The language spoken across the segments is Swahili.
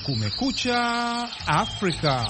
Kumekucha Afrika.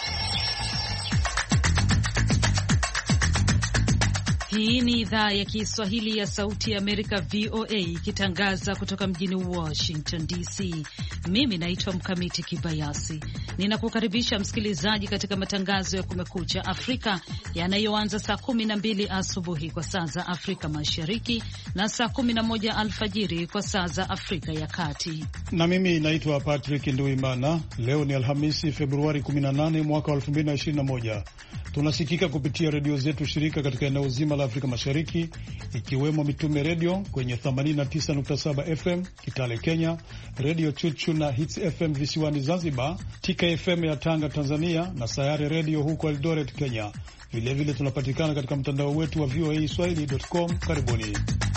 Hii ni idhaa ya Kiswahili ya Sauti ya Amerika, VOA, ikitangaza kutoka mjini Washington DC. Mimi naitwa Mkamiti Kibayasi. Ninakukaribisha msikilizaji katika matangazo ya Kumekucha Afrika yanayoanza saa 12 asubuhi kwa saa za Afrika Mashariki na saa 11 alfajiri kwa saa za Afrika ya Kati. Na mimi naitwa Patrick Nduimana. Leo ni Alhamisi, Februari 18 mwaka 2021. Tunasikika kupitia redio zetu shirika katika eneo zima la Afrika Mashariki, ikiwemo Mitume Redio kwenye 89.7 FM Kitale Kenya, Redio Chuchu na Hits FM visiwani Zanzibar, Tika FM ya Tanga Tanzania, na Sayare Redio huko Eldoret Kenya. Vilevile tunapatikana katika mtandao wetu wa voaswahili.com. Karibuni.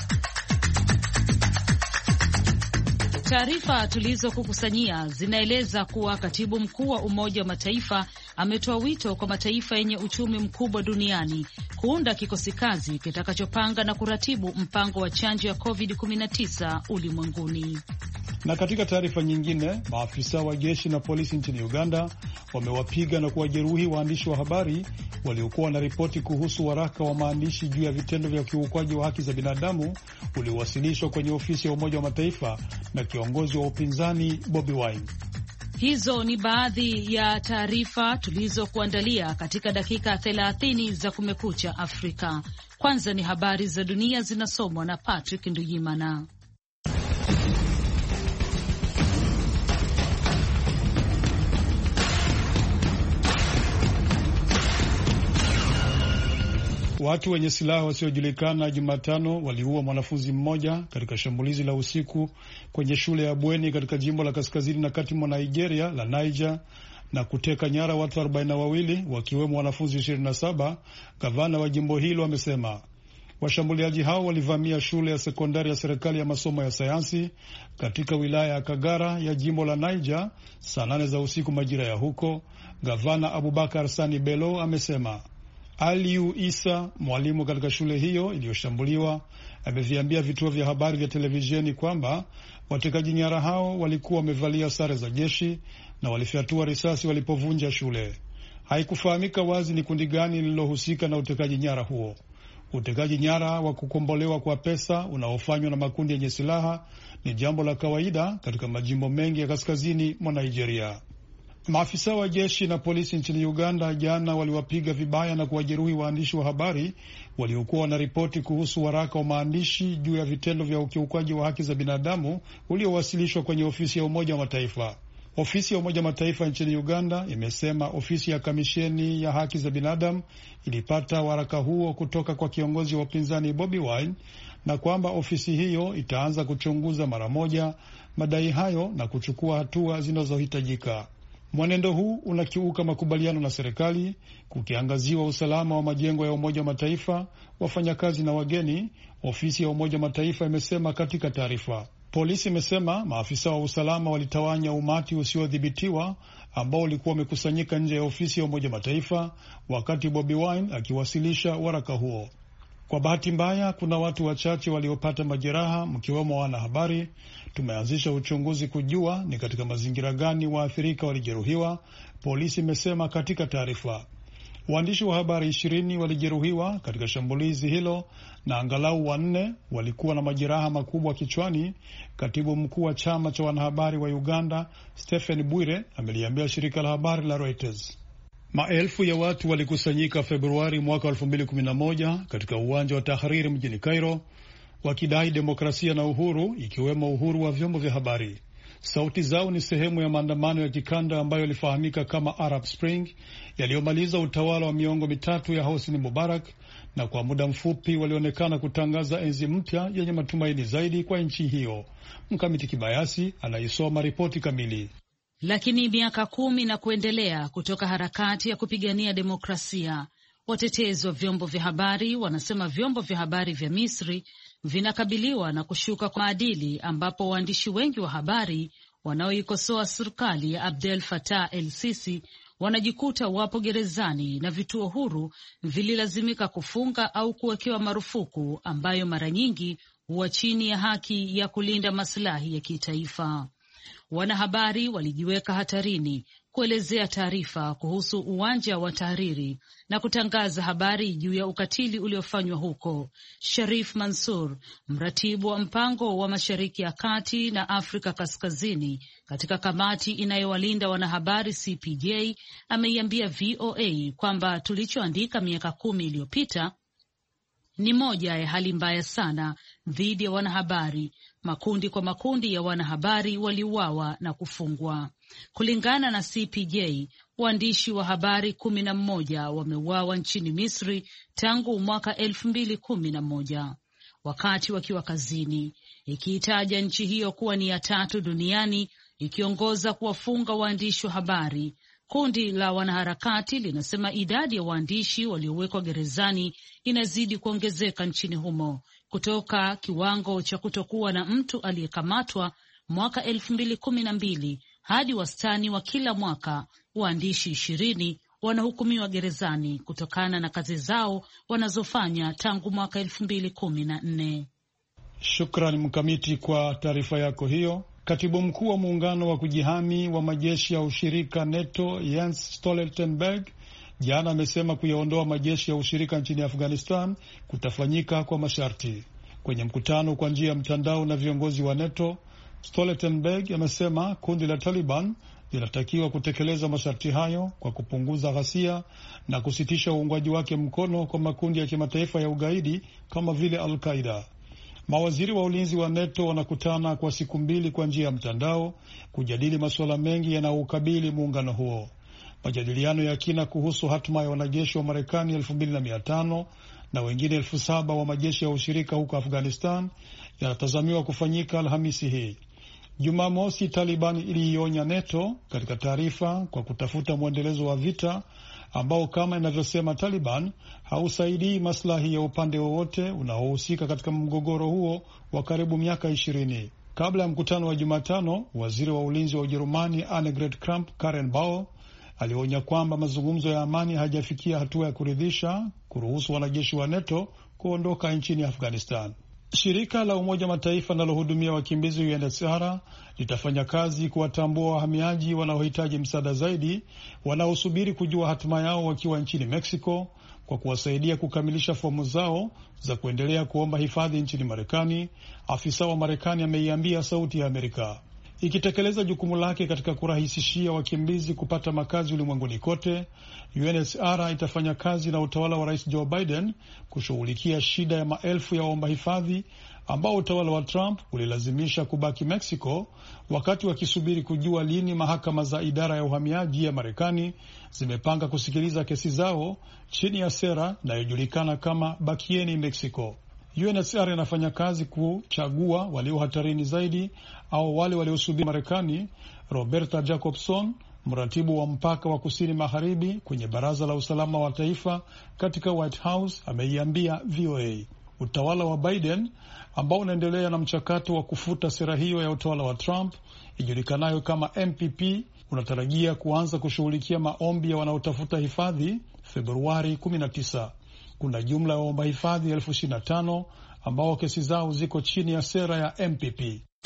Taarifa tulizokukusanyia zinaeleza kuwa katibu mkuu wa Umoja wa Mataifa ametoa wito kwa mataifa yenye uchumi mkubwa duniani kuunda kikosi kazi kitakachopanga na kuratibu mpango wa chanjo ya COVID-19 ulimwenguni. Na katika taarifa nyingine, maafisa wa jeshi na polisi nchini Uganda wamewapiga na kuwajeruhi waandishi wa habari waliokuwa na ripoti kuhusu waraka wa maandishi juu ya vitendo vya ukiukwaji wa haki za binadamu uliowasilishwa kwenye ofisi ya Umoja wa Mataifa na kiongozi wa upinzani Bobi Wine. Hizo ni baadhi ya taarifa tulizokuandalia katika dakika 30 za Kumekucha Afrika. Kwanza ni habari za dunia zinasomwa na Patrick Nduyimana. Watu wenye silaha wasiojulikana Jumatano waliua mwanafunzi mmoja katika shambulizi la usiku kwenye shule ya bweni katika jimbo la kaskazini na kati mwa Nigeria la Niger na kuteka nyara watu 42 wakiwemo wanafunzi 27, gavana wa jimbo hilo amesema. Washambuliaji hao walivamia shule ya sekondari ya serikali ya masomo ya sayansi katika wilaya ya Kagara ya jimbo la Niger saa 8 za usiku majira ya huko, gavana Abubakar Sani Bello amesema. Aliu Isa, mwalimu katika shule hiyo iliyoshambuliwa, ameviambia vituo vya habari vya televisheni kwamba watekaji nyara hao walikuwa wamevalia sare za jeshi na walifyatua risasi walipovunja shule. Haikufahamika wazi ni kundi gani lililohusika na utekaji nyara huo. Utekaji nyara wa kukombolewa kwa pesa unaofanywa na makundi yenye silaha ni jambo la kawaida katika majimbo mengi ya kaskazini mwa Nigeria. Maafisa wa jeshi na polisi nchini Uganda jana waliwapiga vibaya na kuwajeruhi waandishi wa habari waliokuwa wanaripoti kuhusu waraka wa maandishi juu ya vitendo vya ukiukwaji wa haki za binadamu uliowasilishwa kwenye ofisi ya Umoja wa Mataifa. Ofisi ya Umoja wa Mataifa nchini Uganda imesema ofisi ya kamisheni ya haki za binadamu ilipata waraka huo kutoka kwa kiongozi wa upinzani Bobi Wine na kwamba ofisi hiyo itaanza kuchunguza mara moja madai hayo na kuchukua hatua zinazohitajika. Mwenendo huu unakiuka makubaliano na serikali, kukiangaziwa usalama wa majengo ya Umoja wa Mataifa, wafanyakazi na wageni, ofisi ya Umoja wa Mataifa imesema katika taarifa. Polisi imesema maafisa wa usalama walitawanya umati usiodhibitiwa ambao ulikuwa umekusanyika nje ya ofisi ya Umoja wa Mataifa wakati Bobi Wine akiwasilisha waraka huo. Kwa bahati mbaya, kuna watu wachache waliopata majeraha, mkiwemo wanahabari. Tumeanzisha uchunguzi kujua ni katika mazingira gani waathirika walijeruhiwa, polisi imesema katika taarifa. Waandishi wa habari 20 walijeruhiwa katika shambulizi hilo na angalau 4 walikuwa na majeraha makubwa kichwani. Katibu mkuu wa chama cha wanahabari wa Uganda, Stephen Bwire, ameliambia shirika la habari la Reuters. Maelfu ya watu walikusanyika Februari mwaka 2011 katika uwanja wa Tahrir mjini Cairo wakidai demokrasia na uhuru, ikiwemo uhuru wa vyombo vya habari. Sauti zao ni sehemu ya maandamano ya kikanda ambayo yalifahamika kama Arab Spring, yaliyomaliza utawala wa miongo mitatu ya Hosni Mubarak, na kwa muda mfupi walionekana kutangaza enzi mpya yenye matumaini zaidi kwa nchi hiyo. Mkamiti Kibayasi anaisoma ripoti kamili. Lakini miaka 10 na kuendelea kutoka harakati ya kupigania demokrasia, watetezi wa vyombo vya habari wanasema vyombo vya habari vya Misri vinakabiliwa na kushuka kwa maadili, ambapo waandishi wengi wa habari wanaoikosoa serikali ya Abdel Fattah el-Sisi wanajikuta wapo gerezani na vituo huru vililazimika kufunga au kuwekewa marufuku ambayo mara nyingi huwa chini ya haki ya kulinda maslahi ya kitaifa. wanahabari walijiweka hatarini kuelezea taarifa kuhusu uwanja wa Tahariri na kutangaza habari juu ya ukatili uliofanywa huko. Sharif Mansur, mratibu wa mpango wa Mashariki ya Kati na Afrika Kaskazini katika kamati inayowalinda wanahabari CPJ, ameiambia VOA kwamba tulichoandika miaka 10 iliyopita ni moja ya hali mbaya sana dhidi ya wanahabari. Makundi kwa makundi ya wanahabari waliuawa na kufungwa. Kulingana na CPJ, waandishi wa habari 11 wameuawa nchini Misri tangu mwaka 2011 wakati wakiwa kazini, ikiitaja nchi hiyo kuwa ni ya 3 duniani ikiongoza kuwafunga waandishi wa habari. Kundi la wanaharakati linasema idadi ya waandishi waliowekwa gerezani inazidi kuongezeka nchini humo kutoka kiwango cha kutokuwa na mtu aliyekamatwa mwaka 2012 hadi wastani wa kila mwaka waandishi 20 wanahukumiwa gerezani kutokana na kazi zao wanazofanya tangu mwaka 2014. Shukrani Mkamiti kwa taarifa yako hiyo. Katibu mkuu wa muungano wa kujihami wa majeshi ya ushirika NATO Jens Stoltenberg jana amesema kuyaondoa majeshi ya ushirika nchini Afghanistan kutafanyika kwa masharti. Kwenye mkutano kwa njia ya mtandao na viongozi wa NATO, Stoltenberg amesema kundi la Taliban linatakiwa kutekeleza masharti hayo kwa kupunguza ghasia na kusitisha uungwaji wake mkono kwa makundi ya kimataifa ya ugaidi kama vile Al-Qaeda. Mawaziri wa ulinzi wa NATO wanakutana kwa siku 2 kwa njia ya mtandao kujadili masuala mengi yanayoukabili muungano huo. Majadiliano ya kina kuhusu hatima ya wanajeshi wa Marekani 2,500 na wengine 7,000 wa majeshi ya ushirika huko Afghanistan yanatazamiwa kufanyika Alhamisi hii. Jumamosi, Taliban iliionya NATO katika taarifa kwa kutafuta mwendelezo wa vita ambao kama inavyosema Taliban hausaidii maslahi ya upande wowote unaohusika katika mgogoro huo wa karibu miaka 20. Kabla ya mkutano wa Jumatano, waziri wa ulinzi wa Ujerumani Annegret Kramp-Karrenbauer alionya kwamba mazungumzo ya amani hajafikia hatua ya kuridhisha kuruhusu wanajeshi wa NATO kuondoka nchini Afghanistan. Shirika la Umoja Mataifa linalohudumia wakimbizi UNHCR litafanya kazi kuwatambua wahamiaji wanaohitaji msaada zaidi wanaosubiri kujua hatima yao wakiwa nchini Mexico kwa kuwasaidia kukamilisha fomu zao za kuendelea kuomba hifadhi nchini Marekani, afisa wa Marekani ameiambia Sauti ya Amerika. Ikitekeleza jukumu lake katika kurahisishia wakimbizi kupata makazi ulimwenguni kote, UNHCR itafanya kazi na utawala wa Rais Joe Biden kushughulikia shida ya maelfu ya waomba hifadhi ambao utawala wa Trump ulilazimisha kubaki Mexico wakati wakisubiri kujua lini mahakama za idara ya uhamiaji ya Marekani zimepanga kusikiliza kesi zao chini ya sera inayojulikana kama Bakieni Mexico. UNHCR inafanya kazi kuchagua walio hatarini zaidi au wale waliosubiri Marekani. Roberta Jacobson, mratibu wa mpaka wa kusini magharibi kwenye Baraza la Usalama wa Taifa katika White House, ameiambia VOA utawala wa Biden ambao unaendelea na mchakato wa kufuta sera hiyo ya utawala wa Trump ijulikanayo kama MPP unatarajia kuanza kushughulikia maombi ya wanaotafuta hifadhi Februari 19. Kuna jumla ya waomba hifadhi 25,000 ambao kesi zao ziko chini ya sera ya MPP.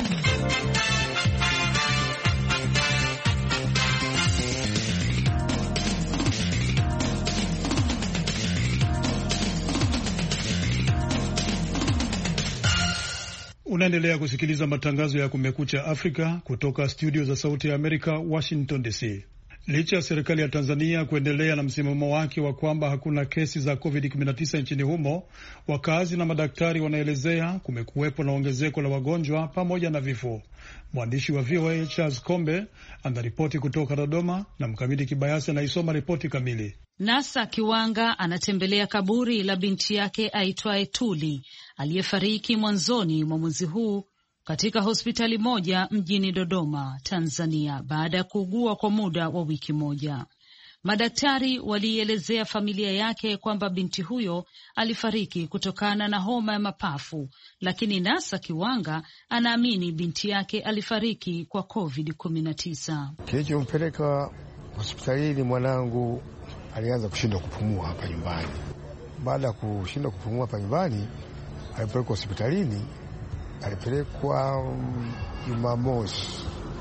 Unaendelea kusikiliza matangazo ya Kumekucha Afrika kutoka studio za Sauti ya Amerika, Washington DC. Licha ya serikali ya Tanzania kuendelea na msimamo wake wa kwamba hakuna kesi za COVID-19 nchini humo, wakazi na madaktari wanaelezea kumekuwepo na ongezeko la wagonjwa pamoja na vifo. Mwandishi wa VOA Charles Kombe anaripoti kutoka Dodoma na Mkamiti Kibayasi anaisoma ripoti kamili. Nasa Kiwanga anatembelea kaburi la binti yake aitwaye Tuli aliyefariki mwanzoni mwa mwezi huu katika hospitali moja mjini Dodoma, Tanzania, baada ya kuugua kwa muda wa wiki moja. Madaktari walielezea familia yake kwamba binti huyo alifariki kutokana na homa ya mapafu, lakini Nasa Kiwanga anaamini binti yake alifariki kwa COVID-19. Kilichompeleka hospitalini, mwanangu alianza kushindwa kupumua hapa nyumbani. Baada ya kushindwa kupumua hapa nyumbani, alipelekwa hospitalini. Alipelekwa Jumamosi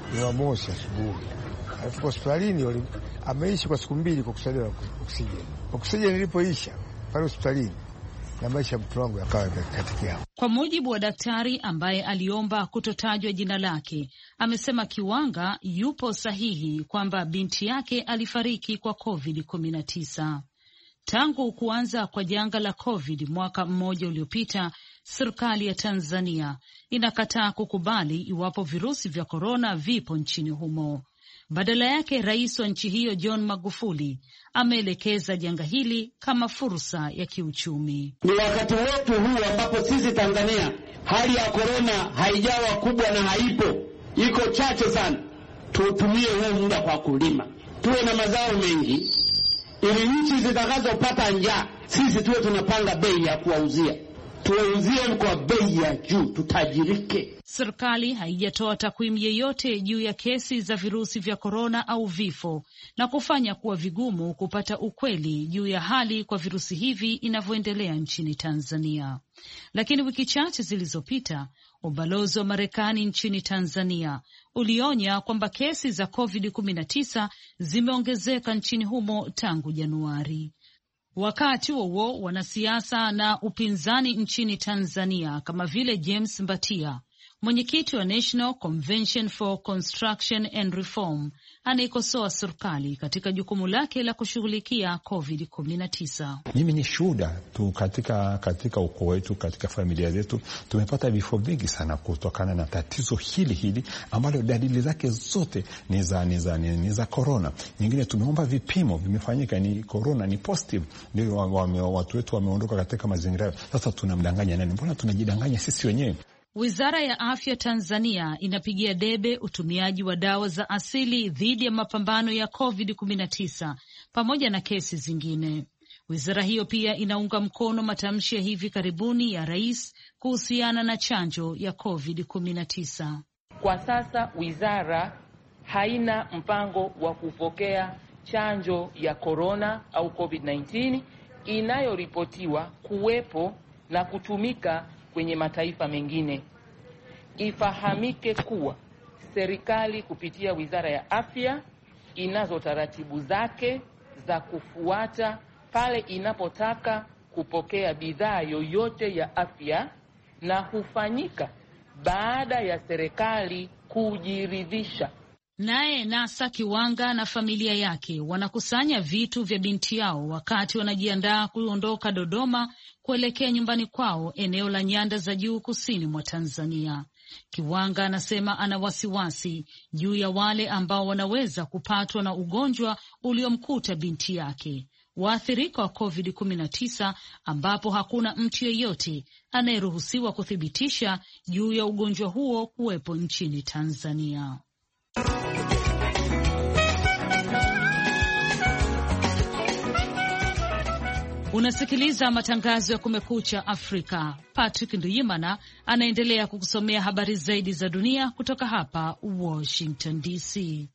Jumamosi asubuhi. Alifika hospitalini, ameishi kwa siku 2 kwa kusaidiwa oksijeni. Oksijeni ilipoisha pale hospitalini na maisha mtu wangu yakawa katika. Kwa mujibu wa daktari ambaye aliomba kutotajwa jina lake, amesema Kiwanga yupo sahihi kwamba binti yake alifariki kwa COVID-19. Tangu kuanza kwa janga la COVID mwaka mmoja uliopita, serikali ya Tanzania inakataa kukubali iwapo virusi vya korona vipo nchini humo. Badala yake, rais wa nchi hiyo John Magufuli ameelekeza janga hili kama fursa ya kiuchumi. Ni wakati wetu huu ambapo sisi Tanzania hali ya korona haijawa kubwa na haipo, iko chache sana. Tutumie huu muda kwa kulima, tuwe na mazao mengi, ili nchi zitakazopata njaa sisi tuwe tunapanga bei ya kuwauzia, tuwauzie kwa bei ya juu, tutajirike. Serikali haijatoa takwimu yeyote juu ya kesi za virusi vya korona au vifo, na kufanya kuwa vigumu kupata ukweli juu ya hali kwa virusi hivi inavyoendelea nchini Tanzania. Lakini wiki chache zilizopita, ubalozi wa Marekani nchini Tanzania ulionya kwamba kesi za COVID-19 zimeongezeka nchini humo tangu Januari. Wakati huo wanasiasa na upinzani nchini Tanzania kama vile James Mbatia, mwenyekiti wa National Convention for Construction and Reform, anaikosoa serikali katika jukumu lake la kushughulikia COVID-19. Mimi ni shuhuda tu katika ukoo wetu, katika familia zetu tumepata vifo vingi sana kutokana na tatizo hili ambalo dalili zake zote ni za corona. Nyingine tumeomba vipimo, vimefanyika ni corona, ni positive, ndio watu wetu wameondoka katika mazingira. Sasa tunamdanganya nani? Mbona tunajidanganya sisi wenyewe? Wizara ya Afya Tanzania inapigia debe utumiaji wa dawa za asili dhidi ya mapambano ya COVID-19 pamoja na kesi zingine. Wizara hiyo pia inaunga mkono matamshi ya hivi karibuni ya rais kuhusiana na chanjo ya COVID-19. Kwa sasa wizara haina mpango wa kupokea chanjo ya corona au COVID-19 inayoripotiwa kuwepo na kutumika kwenye mataifa mengine. Ifahamike kuwa serikali kupitia Wizara ya Afya inazo taratibu zake za kufuata pale inapotaka kupokea bidhaa yoyote ya afya, na hufanyika baada ya serikali kujiridhisha. Naye Nasa Kiwanga na familia yake wanakusanya vitu vya binti yao wakati wanajiandaa kuondoka Dodoma kuelekea nyumbani kwao eneo la Nyanda za Juu kusini mwa Tanzania. Kiwanga anasema ana wasiwasi juu ya wale ambao wanaweza kupatwa na ugonjwa uliomkuta binti yake, waathirika wa COVID-19, ambapo hakuna mtu yeyote anayeruhusiwa kuthibitisha juu ya ugonjwa huo kuwepo nchini Tanzania. Unasikiliza matangazo ya Kumekucha Afrika. Patrick Nduyimana anaendelea kukusomea habari zaidi za dunia kutoka hapa Washington DC.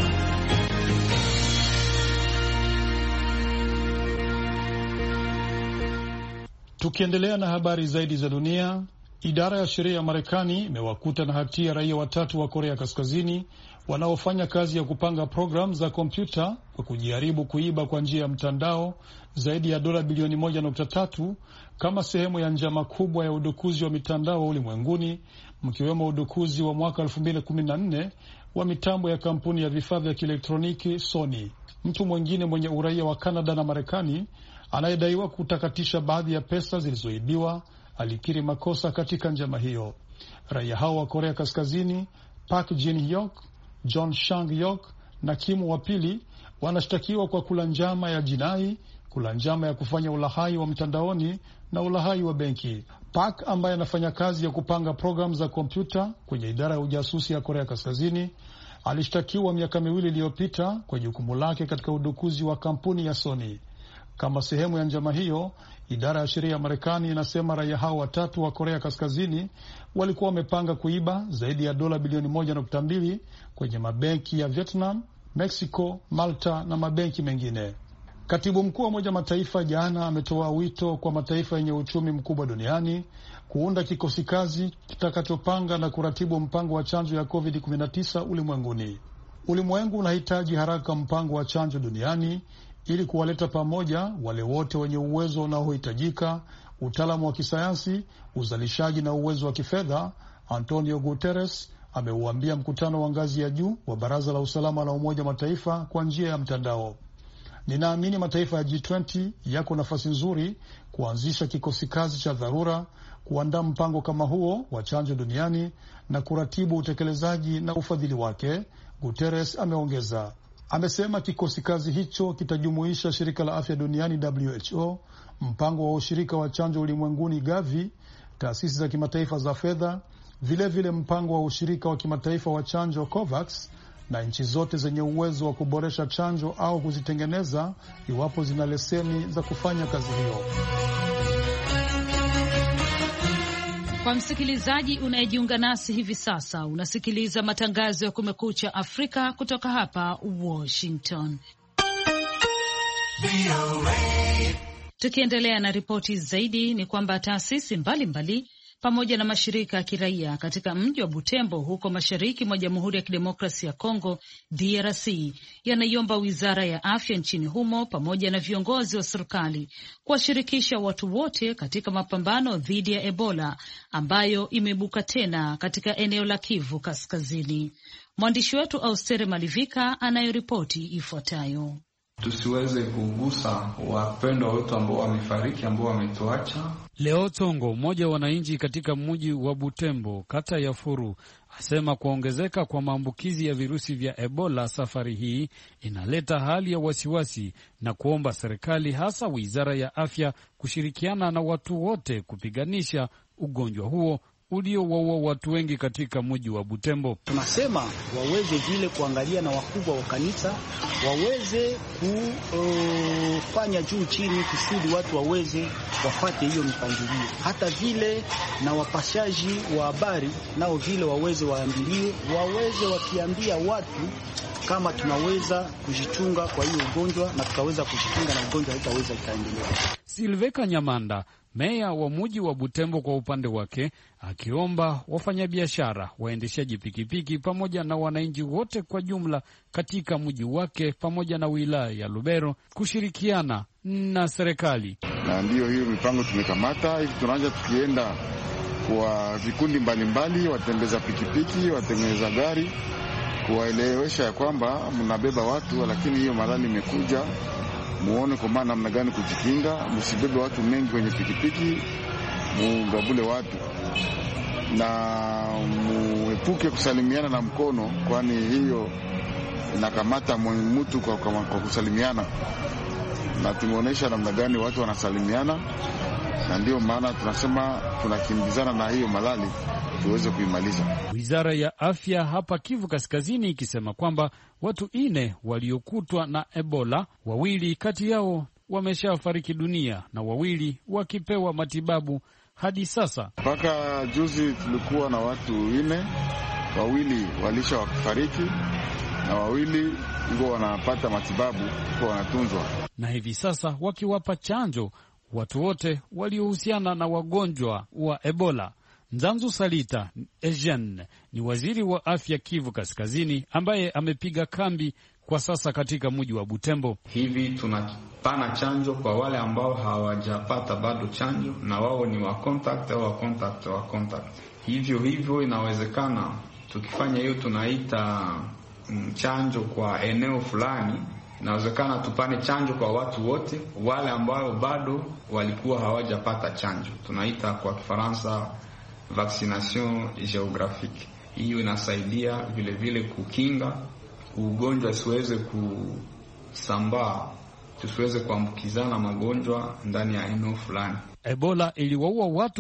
Tukiendelea na habari zaidi za dunia, idara ya sheria ya Marekani imewakuta na hatia raia 3 wa Korea Kaskazini wanaofanya kazi ya kupanga programu za kompyuta kwa kujaribu kuiba kwa njia ya mtandao zaidi ya dola bilioni 1.3 kama sehemu ya njama kubwa ya udukuzi wa mitandao ulimwenguni, mkiwemo udukuzi wa mwaka 2014 wa mitambo ya kampuni ya vifaa vya kielektroniki Sony. Mtu mwingine mwenye uraia wa Kanada na Marekani anayedaiwa kutakatisha baadhi ya pesa zilizoibiwa alikiri makosa katika njama hiyo. Raia hao wa Korea Kaskazini, Park Jin-hyuk, John Sang-yok na Kim wa pili wanashtakiwa kwa kula njama ya jinai, kula njama ya kufanya ulahai wa mtandaoni na ulahai wa benki. Park ambaye anafanya kazi ya kupanga programu za kompyuta kwenye idara ya ujasusi ya Korea Kaskazini alishtakiwa miaka 2 iliyopita kwa jukumu lake katika udukuzi wa kampuni ya Sony. Kama sehemu ya njama hiyo, idara ya sheria ya Marekani inasema raia hao 3 wa Korea Kaskazini walikuwa wamepanga kuiba zaidi ya dola bilioni 1.2 kwenye mabenki ya Vietnam, Mexico, Malta na mabenki mengine. Katibu mkuu wa Umoja Mataifa jana ametoa wito kwa mataifa yenye uchumi mkubwa duniani kuunda kikosi kazi kitakachopanga na kuratibu mpango wa chanjo ya COVID-19 ulimwenguni. Ulimwengu unahitaji haraka mpango wa chanjo duniani ili kuwaleta pamoja wale wote wenye uwezo unaohitajika, utaalamu wa kisayansi, uzalishaji na uwezo wa kifedha, Antonio Guterres ameuambia mkutano wa ngazi ya juu wa Baraza la Usalama la Umoja Mataifa kwa njia ya mtandao. Ninaamini mataifa ya G20 yako nafasi nzuri kuanzisha kikosi kazi cha dharura, kuandaa mpango kama huo wa chanjo duniani na kuratibu utekelezaji na ufadhili wake, Guterres ameongeza. Amesema kikosi kazi hicho kitajumuisha shirika la afya duniani WHO, mpango wa ushirika wa chanjo ulimwenguni Gavi, taasisi za kimataifa za fedha, vilevile mpango wa ushirika wa kimataifa wa chanjo COVAX, na nchi zote zenye uwezo wa kuboresha chanjo au kuzitengeneza iwapo zina leseni za kufanya kazi hiyo. Kwa msikilizaji unayejiunga nasi hivi sasa, unasikiliza matangazo ya Kumekucha Afrika kutoka hapa Washington. Tukiendelea na ripoti zaidi, ni kwamba taasisi mbalimbali pamoja na mashirika ya kiraia katika mji wa Butembo huko mashariki mwa Jamhuri ya Kidemokrasia ya Kongo DRC yanaiomba Wizara ya Afya nchini humo pamoja na viongozi wa serikali kuwashirikisha watu wote katika mapambano dhidi ya Ebola ambayo imeibuka tena katika eneo la Kivu Kaskazini. Mwandishi wetu Austere Malivika anayoripoti ifuatayo. Tusiweze kugusa wapendwa wetu ambao wamefariki, ambao wametuacha. Leo Tongo, mmoja wa wananchi katika mji wa Butembo, kata ya Furu, asema kuongezeka kwa maambukizi ya virusi vya Ebola safari hii inaleta hali ya wasiwasi na kuomba serikali, hasa Wizara ya Afya, kushirikiana na watu wote kupiganisha ugonjwa huo uliowaua watu wengi katika mji wa Butembo. Tunasema waweze vile kuangalia na wakubwa wa kanisa waweze kufanya juu chini kusudi watu waweze wafate hiyo mipangilio. Hata vile na wapashaji wa habari nao vile waweze waambilie, waweze wakiambia watu kama tunaweza kujichunga kwa hiyo ugonjwa na tutaweza kujikinga na ugonjwa haitaweza ikaendelea. Silveka Nyamanda, meya wa mji wa Butembo, kwa upande wake akiomba wafanyabiashara, waendeshaji pikipiki pamoja na wananchi wote kwa jumla katika mji wake pamoja na wilaya ya Lubero kushirikiana na serikali. Na ndiyo hiyo mipango tumekamata hivi, tunaanza tukienda kwa vikundi mbalimbali, watembeza pikipiki, watengeneza gari, kuwaelewesha ya kwamba mnabeba watu, lakini hiyo malali imekuja, muone kwa maana namna gani kujikinga, msibebe watu mengi kwenye pikipiki, mugabule watu na muepuke kusalimiana na mkono, kwani hiyo inakamata mtu kwa kusalimiana, na tumeonyesha namna gani watu wanasalimiana, na ndio maana tunasema tunakimbizana na hiyo malali tuweze kuimaliza. Wizara ya Afya hapa Kivu Kaskazini ikisema kwamba watu 4 waliokutwa na Ebola, 2 kati yao wameshafariki dunia na 2 wakipewa matibabu hadi sasa. Mpaka juzi tulikuwa na watu 4, 2 walisha wakifariki na 2 ndio wanapata matibabu kwa wanatunzwa, na hivi sasa wakiwapa chanjo watu wote waliohusiana na wagonjwa wa Ebola. Nzanzu Salita Eugene ni waziri wa afya Kivu Kaskazini ambaye amepiga kambi kwa sasa katika mji wa Butembo. Hivi tunapana chanjo kwa wale ambao hawajapata bado chanjo na wao ni wa contact au wa contact. Hivyo inawezekana tukifanya hiyo tunaita chanjo kwa eneo fulani, inawezekana tupane chanjo kwa watu wote wale ambao bado walikuwa hawajapata chanjo. Tunaita kwa Kifaransa vaccination geographique. Hiyo inasaidia vile kukinga ugonjwa siweze kusambaa, tusiweze kuambukizana magonjwa ndani ya eneo fulani. Ebola iliwaua watu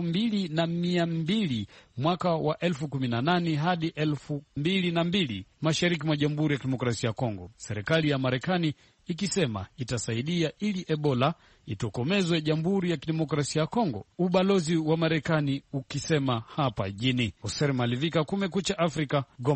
2,200 mwaka wa 2018 hadi 2002 mashariki mwa Jamhuri ya Kidemokrasia ya Kongo. Serikali ya Marekani ikisema itasaidia ili Ebola itokomezwe Jamhuri ya Kidemokrasia ya Kongo. Ubalozi wa Marekani ukisema hapa jini. Hoser Malivika, Kumekucha Afrika, Goma.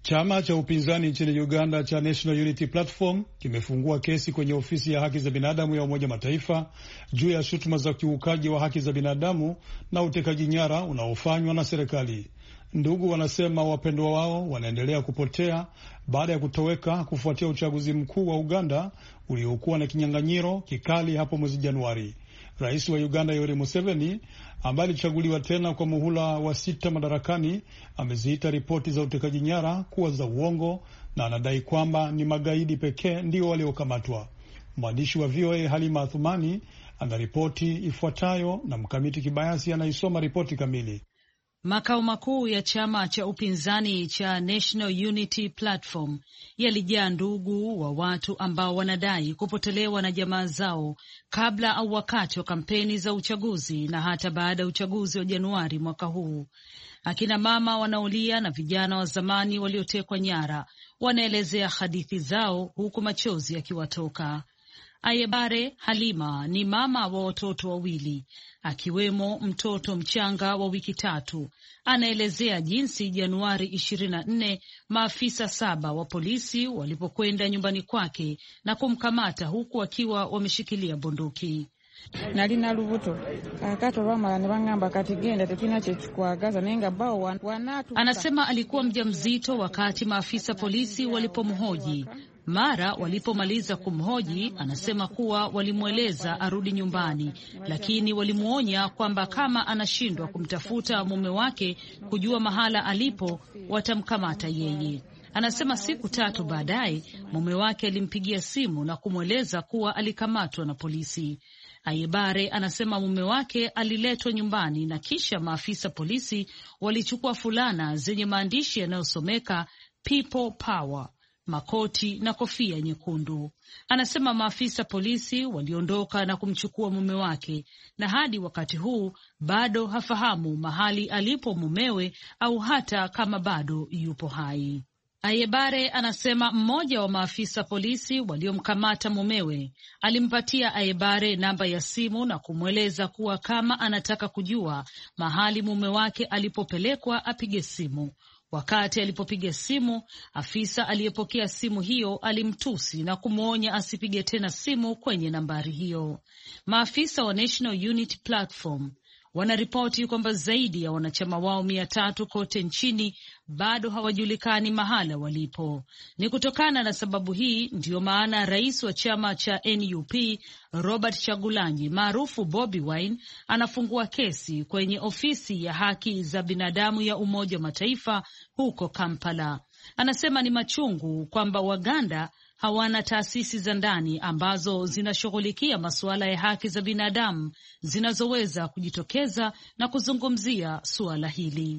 Chama cha upinzani nchini Uganda cha National Unity Platform kimefungua kesi kwenye ofisi ya haki za binadamu ya Umoja Mataifa juu ya shutuma za kiukaji wa haki za binadamu na utekaji nyara unaofanywa na serikali. Ndugu wanasema wapendwa wao wanaendelea kupotea baada ya kutoweka kufuatia uchaguzi mkuu wa Uganda uliokuwa na kinyang'anyiro kikali hapo mwezi Januari. Rais wa Uganda Yoweri Museveni, ambaye alichaguliwa tena kwa muhula wa 6 madarakani, ameziita ripoti za utekaji nyara kuwa za uongo na anadai kwamba ni magaidi pekee ndio waliokamatwa. Mwandishi wa VOA Halima Athumani anaripoti ifuatayo na Mkamiti Kibayasi anaisoma ripoti kamili. Makao makuu ya chama cha upinzani cha National Unity Platform yalijaa ndugu wa watu ambao wanadai kupotelewa na jamaa zao kabla au wakati wa kampeni za uchaguzi na hata baada ya uchaguzi wa Januari mwaka huu. Akina mama wanaolia na vijana wa zamani waliotekwa nyara wanaelezea hadithi zao huku machozi yakiwatoka. Ayebare Halima ni mama wa watoto wawili, akiwemo mtoto mchanga wa wiki 3. Anaelezea jinsi Januari 24 maafisa 7 wa polisi walipokwenda nyumbani kwake na kumkamata huku akiwa wameshikilia bunduki. Nalina lubuto akato lwamala ne bangamba kati genda tekina kyekikwagaza nenga bao wanatu. Anasema alikuwa mjamzito wakati maafisa polisi walipomhoji. Mara walipomaliza kumhoji, anasema kuwa walimweleza arudi nyumbani, lakini walimuonya kwamba kama anashindwa kumtafuta mume wake kujua mahala alipo, watamkamata yeye. Anasema siku 3 baadaye mume wake alimpigia simu na kumweleza kuwa alikamatwa na polisi. Ayebare anasema mume wake aliletwa nyumbani na kisha maafisa polisi walichukua fulana zenye maandishi yanayosomeka People Power, makoti na kofia nyekundu. Anasema maafisa polisi waliondoka na kumchukua mume wake, na hadi wakati huu bado hafahamu mahali alipo mumewe au hata kama bado yupo hai. Ayebare anasema mmoja wa maafisa polisi waliomkamata mumewe alimpatia Ayebare namba ya simu na kumweleza kuwa kama anataka kujua mahali mume wake alipopelekwa apige simu. Wakati alipopiga simu, afisa aliyepokea simu hiyo alimtusi na kumwonya asipige tena simu kwenye nambari hiyo. Maafisa wa National Unity Platform wanaripoti kwamba zaidi ya wanachama wao 300 kote nchini bado hawajulikani mahala walipo. Ni kutokana na sababu hii ndiyo maana rais wa chama cha NUP Robert Chagulanyi maarufu Bobi Wine anafungua kesi kwenye ofisi ya haki za binadamu ya Umoja wa Mataifa huko Kampala. Anasema ni machungu kwamba Waganda hawana taasisi za ndani ambazo zinashughulikia masuala ya haki za binadamu zinazoweza kujitokeza na kuzungumzia suala hili.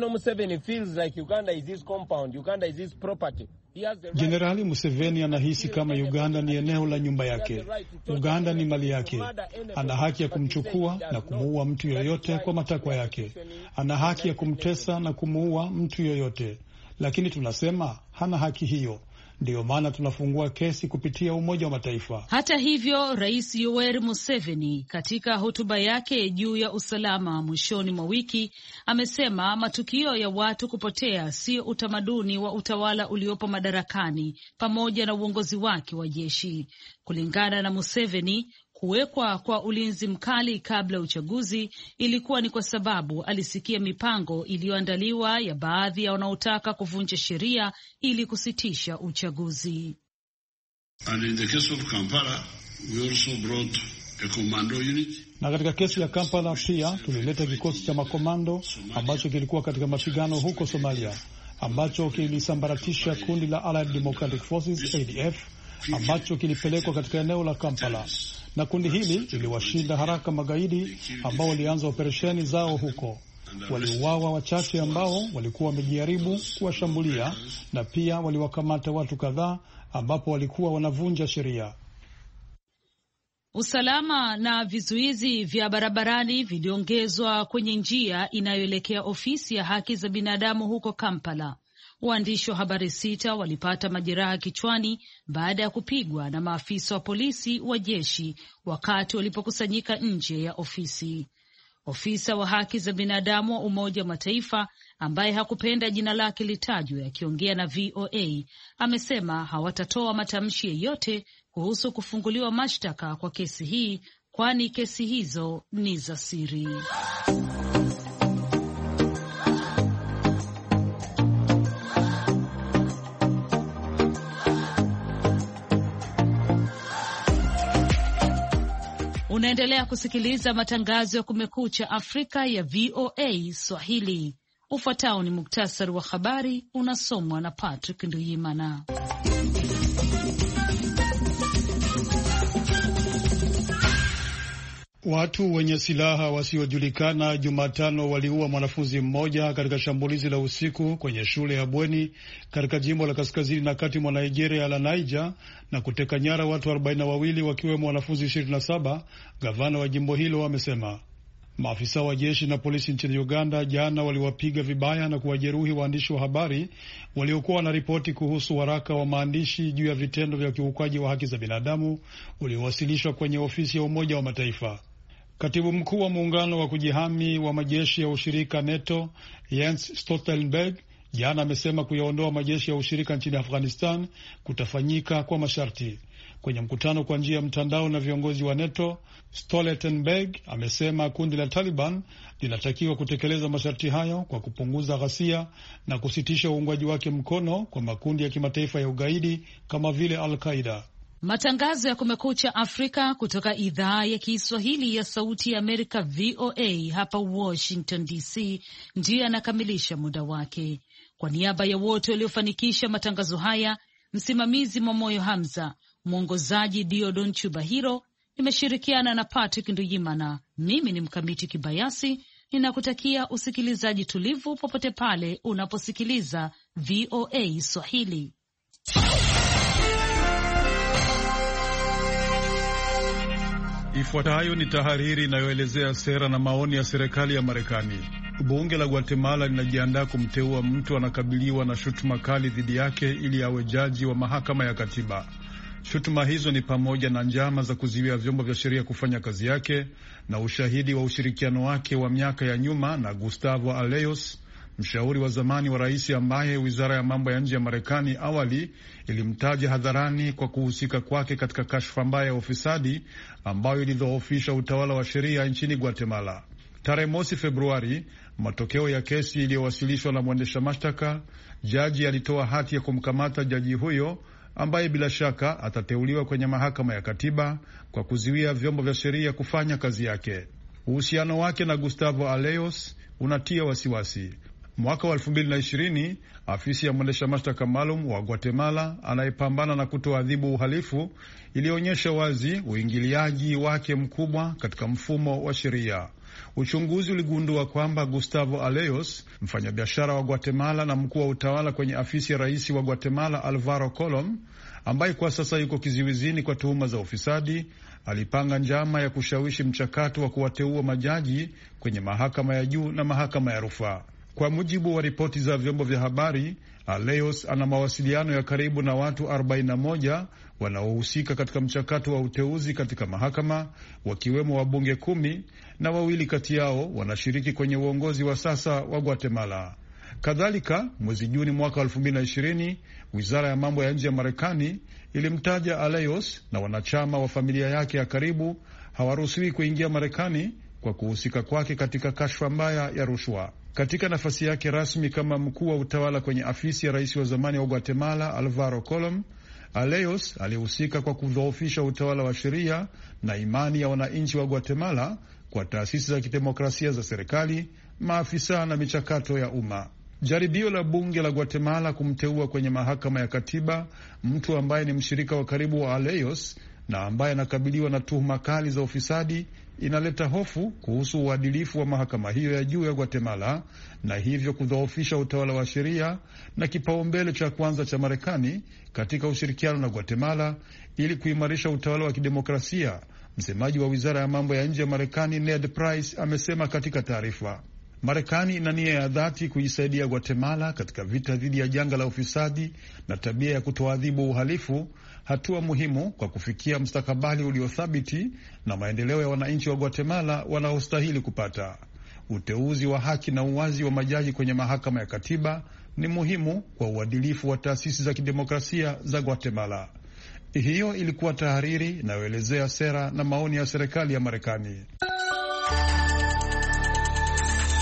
Jenerali Museveni anahisi kama Uganda ni eneo la nyumba yake. Uganda ni mali yake. Ana haki ya kumchukua na kumuua mtu yoyote kwa matakwa yake. Ana haki ya kumtesa na kumuua mtu yoyote. Lakini tunasema hana haki hiyo. Ndiyo maana tunafungua kesi kupitia Umoja wa Mataifa. Hata hivyo, Rais Yoweri Museveni katika hotuba yake juu ya usalama mwishoni mwa wiki amesema matukio ya watu kupotea sio utamaduni wa utawala uliopo madarakani pamoja na uongozi wake wa jeshi. Kulingana na Museveni, kuwekwa kwa ulinzi mkali kabla uchaguzi ilikuwa ni kwa sababu alisikia mipango iliyoandaliwa ya baadhi ya wanaotaka kuvunja sheria ili kusitisha uchaguzi. And in the case of Kampala, we also brought a commando unit. Na katika kesi ya Kampala pia tulileta kikosi cha makomando ambacho kilikuwa katika mapigano huko Somalia, ambacho kilisambaratisha kundi la Allied Democratic Forces ADF ambacho kilipelekwa katika eneo la Kampala. Na kundi hili liliwashinda haraka magaidi ambao walianza operesheni zao huko. Waliuawa wachache ambao walikuwa wamejaribu kuwashambulia, na pia waliwakamata watu kadhaa ambapo walikuwa wanavunja sheria. Usalama na vizuizi vya barabarani viliongezwa kwenye njia inayoelekea ofisi ya haki za binadamu huko Kampala. Waandishi wa habari 6 walipata majeraha kichwani baada ya kupigwa na maafisa wa polisi wa jeshi wakati walipokusanyika nje ya ofisi. Ofisa wa haki za binadamu wa Umoja wa Mataifa ambaye hakupenda jina lake litajwe, akiongea na VOA, amesema hawatatoa matamshi yeyote kuhusu kufunguliwa mashtaka kwa kesi hii, kwani kesi hizo ni za siri. Unaendelea kusikiliza matangazo ya Kumekucha Afrika ya VOA Swahili. Ufuatao ni muktasari wa habari unasomwa na Patrick Nduyimana. Watu wenye silaha wasiojulikana Jumatano waliua mwanafunzi mmoja katika shambulizi la usiku kwenye shule ya bweni katika jimbo la kaskazini na kati mwa Nigeria la Niger na kuteka nyara watu 42 wakiwemo wanafunzi 27, gavana wa jimbo hilo wamesema. Maafisa wa jeshi na polisi nchini Uganda jana waliwapiga vibaya na kuwajeruhi waandishi wa habari waliokuwa wanaripoti kuhusu waraka wa maandishi juu ya vitendo vya ukiukaji wa haki za binadamu uliowasilishwa kwenye ofisi ya Umoja wa Mataifa. Katibu mkuu wa muungano wa kujihami wa majeshi ya ushirika NATO, Jens Stoltenberg, jana amesema kuyaondoa majeshi ya ushirika nchini Afghanistan kutafanyika kwa masharti. Kwenye mkutano kwa njia ya mtandao na viongozi wa NATO, Stoltenberg amesema kundi la Taliban linatakiwa kutekeleza masharti hayo kwa kupunguza ghasia na kusitisha uungwaji wake mkono kwa makundi ya kimataifa ya ugaidi kama vile Al-Qaida. Matangazo ya Kumekucha Afrika kutoka idhaa ya Kiswahili ya Sauti ya Amerika VOA hapa Washington DC ndiyo yanakamilisha muda wake. Kwa niaba ya wote waliofanikisha matangazo haya, msimamizi Mwamoyo Hamza, mwongozaji Diodon Chubahiro, nimeshirikiana na Patrick Nduyimana. Mimi ni Mkamiti Kibayasi, ninakutakia usikilizaji tulivu popote pale unaposikiliza VOA Swahili. Ifuatayo ni tahariri inayoelezea sera na maoni ya serikali ya Marekani. Bunge la Guatemala linajiandaa kumteua mtu anakabiliwa na shutuma kali dhidi yake ili awe jaji wa mahakama ya katiba. Shutuma hizo ni pamoja na njama za kuziwia vyombo vya sheria kufanya kazi yake na ushahidi wa ushirikiano wake wa miaka ya nyuma na Gustavo Alejos, mshauri wa zamani wa rais ambaye wizara ya mambo ya nje ya Marekani awali ilimtaja hadharani kwa kuhusika kwake katika kashfa mbaya ya ufisadi ambayo ilidhoofisha utawala wa sheria nchini Guatemala. Tarehe mosi Februari, matokeo ya kesi iliyowasilishwa na mwendesha mashtaka, jaji alitoa hati ya kumkamata jaji huyo ambaye bila shaka atateuliwa kwenye mahakama ya katiba kwa kuziwia vyombo vya sheria kufanya kazi yake. Uhusiano wake na Gustavo Alejos unatia wasiwasi. Mwaka wa 2020, afisi ya mwendesha mashtaka maalum wa Guatemala anayepambana na kutoadhibu uhalifu ilionyesha wazi uingiliaji wake mkubwa katika mfumo wa sheria. Uchunguzi uligundua kwamba Gustavo Alejos, mfanyabiashara wa Guatemala na mkuu wa utawala kwenye afisi ya rais wa Guatemala Alvaro Colom, ambaye kwa sasa yuko kiziwizini kwa tuhuma za ufisadi, alipanga njama ya kushawishi mchakato wa kuwateua majaji kwenye mahakama ya juu na mahakama ya rufaa. Kwa mujibu wa ripoti za vyombo vya habari, Alejos ana mawasiliano ya karibu na watu 41 wanaohusika katika mchakato wa uteuzi katika mahakama, wakiwemo wabunge 10 na 2 kati yao wanashiriki kwenye uongozi wa sasa wa Guatemala. Kadhalika, mwezi Juni mwaka 2020, wizara ya mambo ya nje ya Marekani ilimtaja Alejos na wanachama wa familia yake ya karibu hawaruhusiwi kuingia Marekani kwa kuhusika kwake katika kashfa mbaya ya rushwa. Katika nafasi yake rasmi kama mkuu wa utawala kwenye afisi ya rais wa zamani wa Guatemala Alvaro Colom, Alejos alihusika kwa kudhoofisha utawala wa sheria na imani ya wananchi wa Guatemala kwa taasisi za kidemokrasia za serikali, maafisa na michakato ya umma. Jaribio la bunge la Guatemala kumteua kwenye mahakama ya katiba mtu ambaye ni mshirika wa karibu wa Alejos na ambaye anakabiliwa na tuhuma kali za ufisadi inaleta hofu kuhusu uadilifu wa mahakama hiyo ya juu ya Guatemala na hivyo kudhoofisha utawala wa sheria na kipaumbele cha kwanza cha Marekani katika ushirikiano na Guatemala ili kuimarisha utawala wa kidemokrasia. Msemaji wa wizara ya mambo ya nje ya Marekani Ned Price amesema katika taarifa. Marekani ina nia ya dhati kuisaidia Guatemala katika vita dhidi ya janga la ufisadi na tabia ya kutoadhibu uhalifu, hatua muhimu kwa kufikia mustakabali uliothabiti na maendeleo ya wananchi wa Guatemala wanaostahili kupata. Uteuzi wa haki na uwazi wa majaji kwenye mahakama ya katiba ni muhimu kwa uadilifu wa taasisi za kidemokrasia za Guatemala. Hiyo ilikuwa tahariri inayoelezea sera na maoni ya serikali ya Marekani.